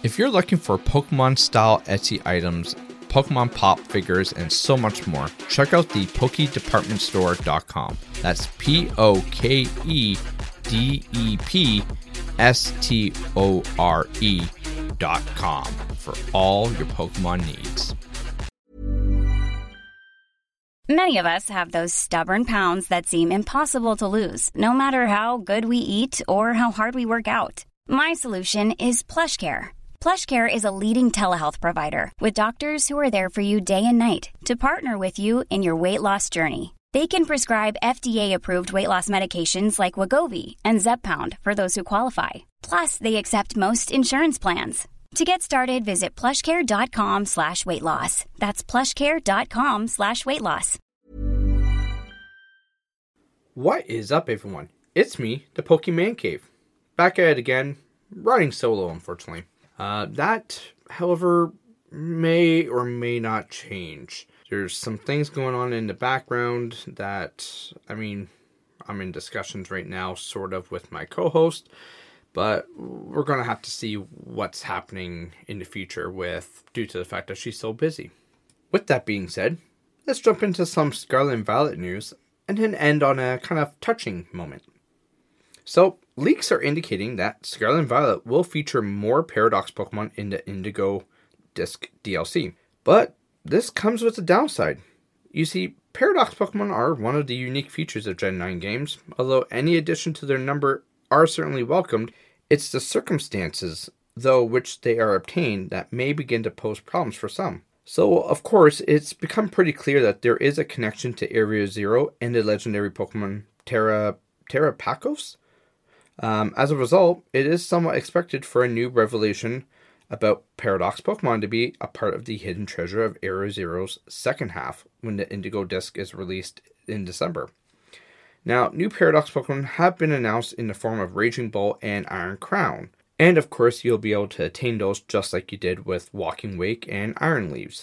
If you're looking for Pokemon-style Etsy items, Pokemon Pop figures, and so much more, check out the PokeDepartmentStore.com. That's PokeDepStore.com for all your Pokemon needs. Many of us have those stubborn pounds that seem impossible to lose, no matter how good we eat or how hard we work out. My solution is PlushCare. PlushCare is a leading telehealth provider with doctors who are there for you day and night to partner with you in your weight loss journey. They can prescribe FDA-approved weight loss medications like Wegovy and Zepbound for those who qualify. Plus, they accept most insurance plans. To get started, visit plushcare.com/weightloss. That's plushcare.com/weightloss. What is up, everyone? It's me, the Pokemon Cave. Back at it again, running solo, unfortunately. That, however, may or may not change. There's some things going on in the background that, I'm in discussions right now, sort of, with my co-host, but we're going to have to see what's happening in the future due to the fact that she's so busy. With that being said, let's jump into some Scarlet and Violet news, and then end on a kind of touching moment. So, leaks are indicating that Scarlet and Violet will feature more Paradox Pokemon in the Indigo Disc DLC. But this comes with a downside. You see, Paradox Pokemon are one of the unique features of Gen 9 games. Although any addition to their number are certainly welcomed, it's the circumstances, though, which they are obtained that may begin to pose problems for some. So, of course, it's become pretty clear that there is a connection to Area Zero and the legendary Pokemon Terrapacos. As a result, it is somewhat expected for a new revelation about Paradox Pokemon to be a part of the hidden treasure of Area Zero's second half when the Indigo Disc is released in December. Now, new Paradox Pokemon have been announced in the form of Raging Bull and Iron Crown. And of course, you'll be able to attain those just like you did with Walking Wake and Iron Leaves.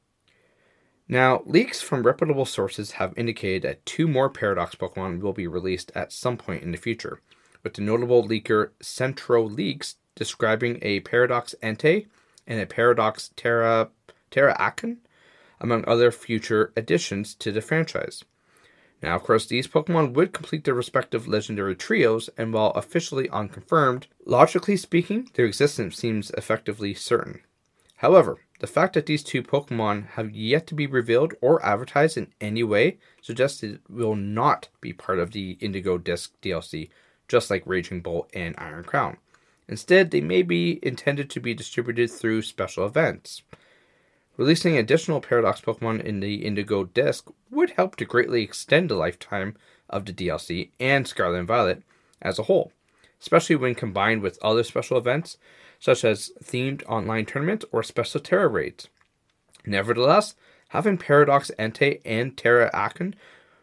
Now, leaks from reputable sources have indicated that 2 more Paradox Pokemon will be released at some point in the future, with the notable leaker Centro Leaks describing a Paradox Entei and a Paradox Terra-Akan, among other future additions to the franchise. Now, of course, these Pokemon would complete their respective legendary trios, and while officially unconfirmed, logically speaking, their existence seems effectively certain. However, the fact that these 2 Pokemon have yet to be revealed or advertised in any way suggests it will not be part of the Indigo Disc DLC, just like Raging Bull and Iron Crown. Instead, they may be intended to be distributed through special events. Releasing additional Paradox Pokemon in the Indigo Disc would help to greatly extend the lifetime of the DLC and Scarlet and Violet as a whole, especially when combined with other special events, such as themed online tournaments or special Terra raids. Nevertheless, having Paradox Entei and Terra-Akan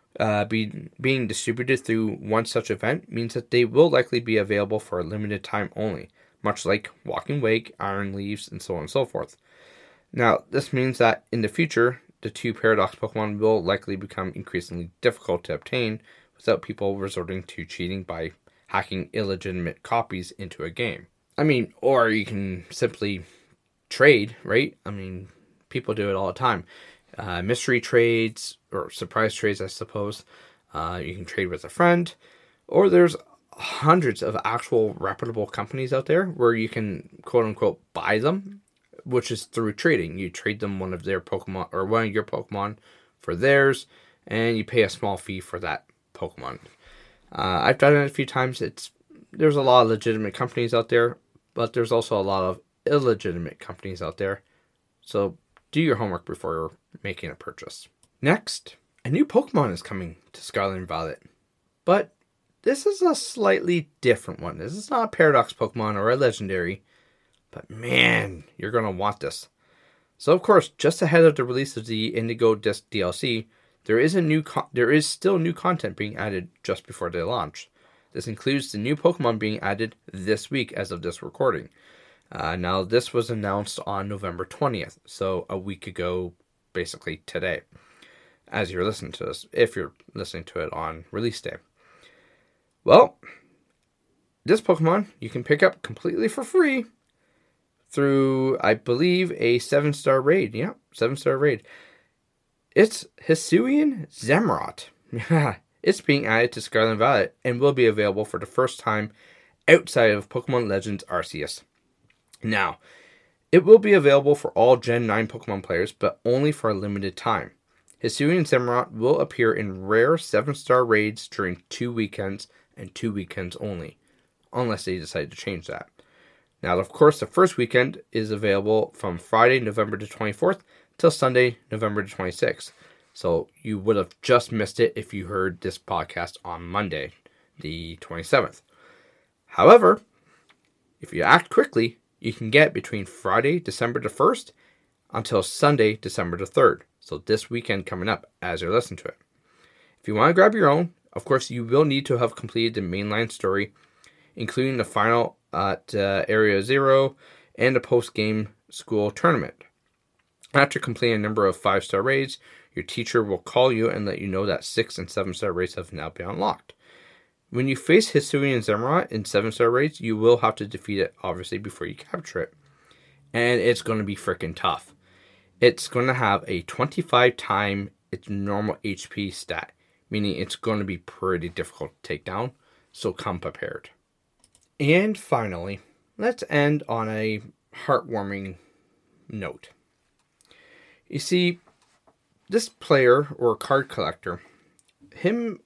being distributed through one such event means that they will likely be available for a limited time only, much like Walking Wake, Iron Leaves, and so on and so forth. Now, this means that in the future, the 2 Paradox Pokemon will likely become increasingly difficult to obtain without people resorting to cheating by hacking illegitimate copies into a game. Or you can simply trade, right? People do it all the time. Mystery trades, or surprise trades, I suppose. You can trade with a friend. Or there's hundreds of actual reputable companies out there where you can, quote-unquote, buy them, which is through trading. You trade them one of their Pokemon, or one of your Pokemon for theirs, and you pay a small fee for that Pokemon. I've done it a few times. There's a lot of legitimate companies out there, but there's also a lot of illegitimate companies out there. So do your homework before you're making a purchase. Next, a new Pokemon is coming to Scarlet and Violet. But this is a slightly different one. This is not a Paradox Pokemon or a Legendary. But man, you're going to want this. So of course, just ahead of the release of the Indigo Disc DLC, there is still new content being added just before they launch. This includes the new Pokemon being added this week as of this recording. Now, this was announced on November 20th, so a week ago, basically today, as you're listening to this, if you're listening to it on release day. Well, this Pokemon you can pick up completely for free through, I believe, a 7-star raid. Yeah, 7-star raid. It's Hisuian Zamorak. Yeah, it's being added to Scarlet and Violet and will be available for the first time outside of Pokemon Legends Arceus. Now, it will be available for all Gen 9 Pokemon players, but only for a limited time. Hisuian Zamorak will appear in rare 7-star raids during 2 weekends and 2 weekends only, unless they decide to change that. Now, of course, the first weekend is available from Friday, November the 24th, till Sunday, November the 26th. So you would have just missed it if you heard this podcast on Monday, the 27th. However, if you act quickly, you can get between Friday, December the 1st, until Sunday, December the 3rd. So this weekend coming up as you're listening to it. If you want to grab your own, of course, you will need to have completed the mainline story, including the final at Area Zero and the post-game school tournament. After completing a number of 5-star raids, your teacher will call you and let you know that 6 and 7-star raids have now been unlocked. When you face Hisuian Zamorak in 7-star raids, you will have to defeat it, obviously, before you capture it. And it's going to be freaking tough. It's going to have a 25 time its normal HP stat, meaning it's going to be pretty difficult to take down, so come prepared. And finally, let's end on a heartwarming note. You see, this player or card collector, them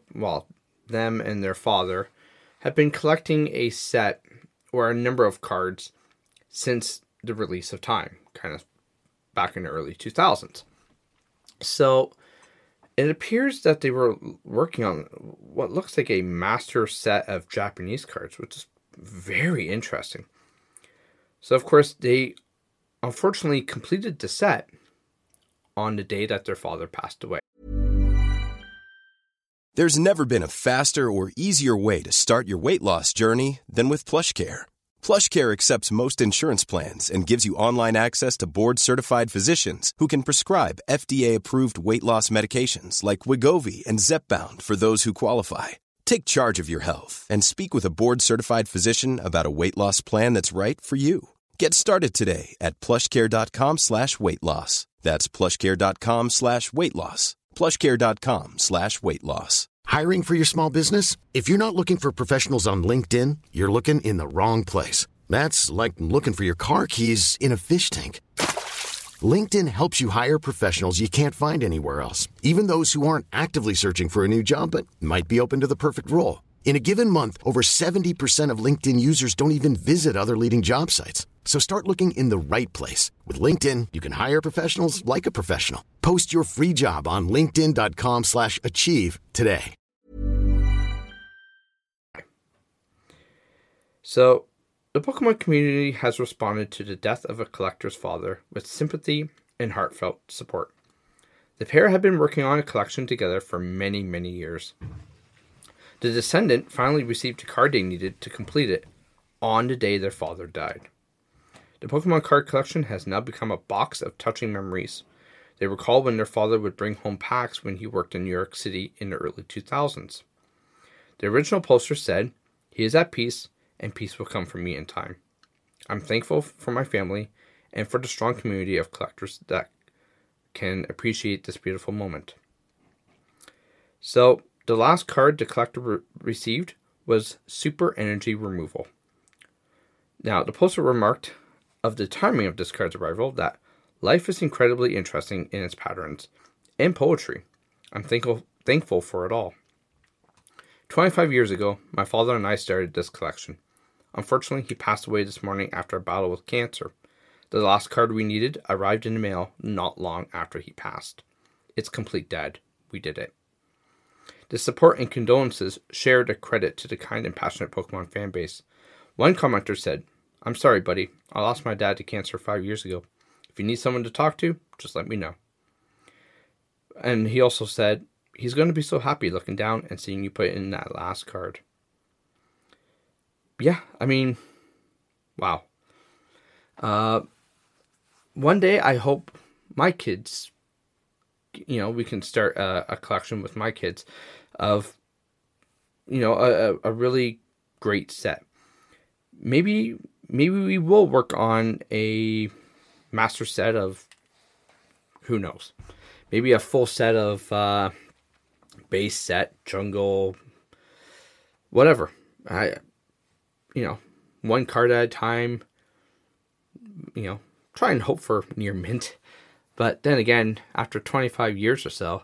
and their father, have been collecting a set or a number of cards since the release of Time, kind of back in the early 2000s. So it appears that they were working on what looks like a master set of Japanese cards, which is very interesting. So, of course, they unfortunately completed the set on the day that their father passed away. There's never been a faster or easier way to start your weight loss journey than with PlushCare. PlushCare accepts most insurance plans and gives you online access to board-certified physicians who can prescribe FDA-approved weight loss medications like Wegovy and Zepbound for those who qualify. Take charge of your health and speak with a board-certified physician about a weight loss plan that's right for you. Get started today at plushcare.com/weight-loss. That's plushcare.com/weight-loss. plushcare.com/weight-loss. Hiring for your small business? If you're not looking for professionals on LinkedIn, you're looking in the wrong place. That's like looking for your car keys in a fish tank. LinkedIn helps you hire professionals you can't find anywhere else, even those who aren't actively searching for a new job but might be open to the perfect role. In a given month, over 70% of LinkedIn users don't even visit other leading job sites. So start looking in the right place. With LinkedIn, you can hire professionals like a professional. Post your free job on linkedin.com/achieve today. So, the Pokemon community has responded to the death of a collector's father with sympathy and heartfelt support. The pair had been working on a collection together for many, many years. The descendant finally received the card they needed to complete it on the day their father died. The Pokemon card collection has now become a box of touching memories. They recall when their father would bring home packs when he worked in New York City in the early 2000s. The original poster said, "He is at peace, and peace will come for me in time. I'm thankful for my family and for the strong community of collectors that can appreciate this beautiful moment." So, the last card the collector received was Super Energy Removal. Now, the poster remarked of the timing of this card's arrival that life is incredibly interesting in its patterns and poetry. I'm thankful for it all. 25 years ago, my father and I started this collection. Unfortunately, he passed away this morning after a battle with cancer. The last card we needed arrived in the mail not long after he passed. It's complete, Dad. We did it. The support and condolences shared a credit to the kind and passionate Pokemon fan base. One commenter said, "I'm sorry, buddy. I lost my dad to cancer 5 years ago. If you need someone to talk to, just let me know." And he also said, he's going to be so happy looking down and seeing you put in that last card. Yeah, I mean, wow. One day I hope my kids, we can start a collection with my kids of, a really great set. Maybe maybe we will work on a master set of, who knows, maybe a full set of base set, jungle, whatever. One card at a time, try and hope for near mint. But then again, after 25 years or so,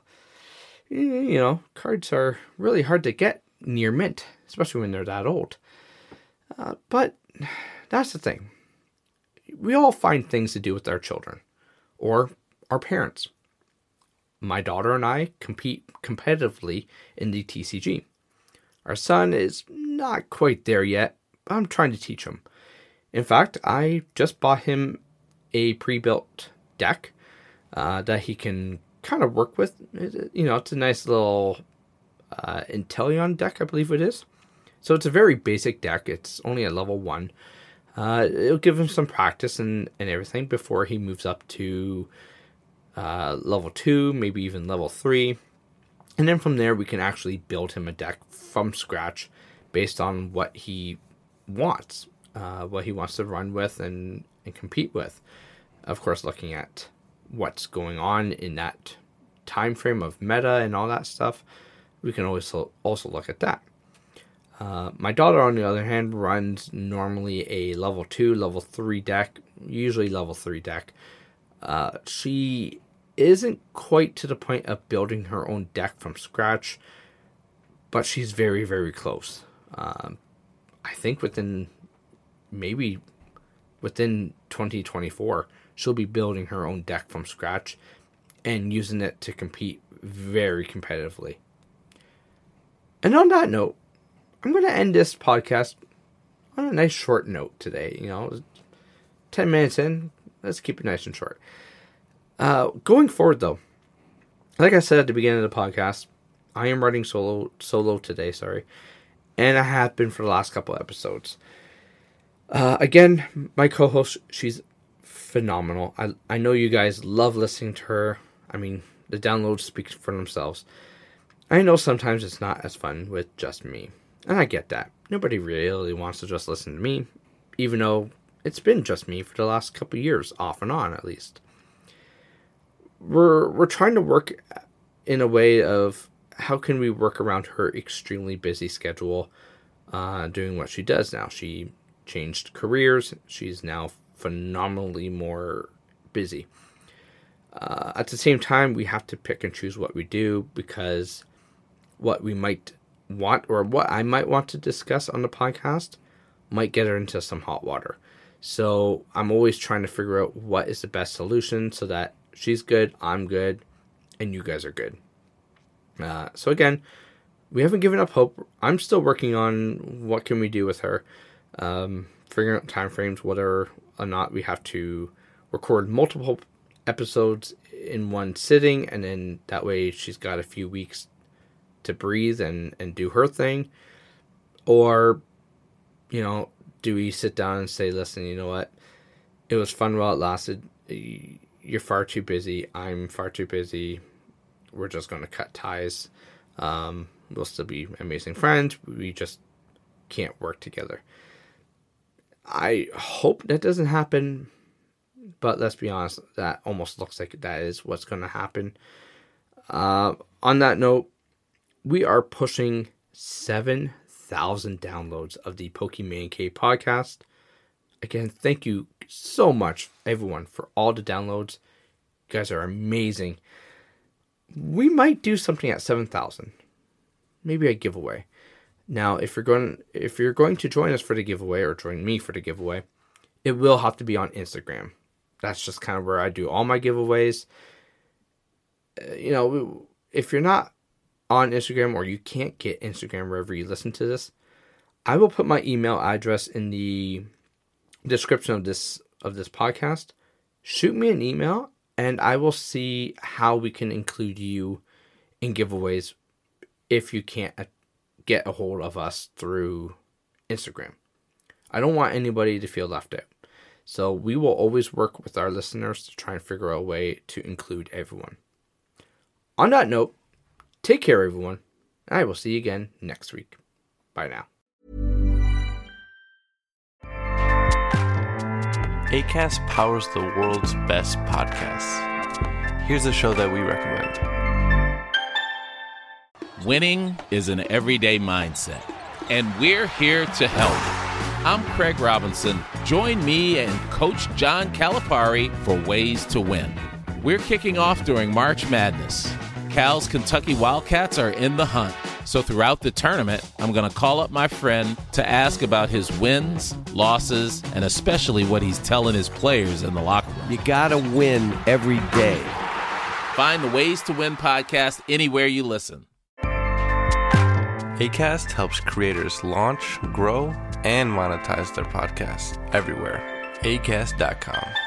cards are really hard to get near mint, especially when they're that old. But that's the thing. We all find things to do with our children or our parents. My daughter and I compete competitively in the TCG. Our son is not quite there yet, but I'm trying to teach him. In fact, I just bought him a pre-built deck that he can kind of work with. It's a nice little Inteleon deck, I believe it is. So it's a very basic deck. It's only at level 1. It'll give him some practice and everything before he moves up to level 2, maybe even level 3. And then from there, we can actually build him a deck from scratch based on what he wants to run with and compete with. Of course, looking at what's going on in that time frame of meta and all that stuff, we can always also look at that. My daughter, on the other hand, runs normally a level 2, level 3 deck, usually level 3 deck. She isn't quite to the point of building her own deck from scratch, but she's very, very close. I think within 2024, she'll be building her own deck from scratch and using it to compete very competitively. And on that note, I'm going to end this podcast on a nice short note today. 10 minutes in, let's keep it nice and short. Going forward, though, like I said at the beginning of the podcast, I am writing solo today, and I have been for the last couple episodes. Again, my co-host, she's phenomenal. I know you guys love listening to her. I mean, the downloads speak for themselves. I know sometimes it's not as fun with just me, and I get that. Nobody really wants to just listen to me, even though it's been just me for the last couple of years, off and on at least. We're trying to work in a way of how can we work around her extremely busy schedule, doing what she does now. She changed careers. She's now phenomenally more busy. At the same time, we have to pick and choose what we do, because what we might want, or what I might want to discuss on the podcast, might get her into some hot water. So I'm always trying to figure out what is the best solution so that she's good, I'm good, and you guys are good. So again, we haven't given up hope. I'm still working on what can we do with her. Figuring out time frames, whether or not we have to record multiple episodes in one sitting, and then that way she's got a few weeks to breathe and do her thing. Or, do we sit down and say, listen, you know what? It was fun while it lasted. You're far too busy. I'm far too busy. We're just going to cut ties. We'll still be amazing friends. We just can't work together. I hope that doesn't happen, but let's be honest, that almost looks like that is what's going to happen. On that note, we are pushing 7,000 downloads of the Pokemon Cave podcast. Again, thank you so much, everyone, for all the downloads. You guys are amazing. We might do something at 7,000. Maybe a giveaway. Now, if you're going to join us for the giveaway, or join me for the giveaway, it will have to be on Instagram. That's just kind of where I do all my giveaways. If you're not on Instagram, or you can't get Instagram wherever you listen to this, I will put my email address in the description of this podcast. Shoot me an email, and I will see how we can include you in giveaways if you can't get a hold of us through Instagram. I don't want anybody to feel left out. So we will always work with our listeners to try and figure out a way to include everyone. On that note, take care, everyone. I will see you again next week. Bye now. Acast powers the world's best podcasts. Here's a show that we recommend. Winning is an everyday mindset, and we're here to help. I'm Craig Robinson. Join me and Coach John Calipari for Ways to Win. We're kicking off during March Madness. Cal's Kentucky Wildcats are in the hunt. So throughout the tournament, I'm going to call up my friend to ask about his wins, losses, and especially what he's telling his players in the locker room. You got to win every day. Find the Ways to Win podcast anywhere you listen. Acast helps creators launch, grow, and monetize their podcasts everywhere. Acast.com.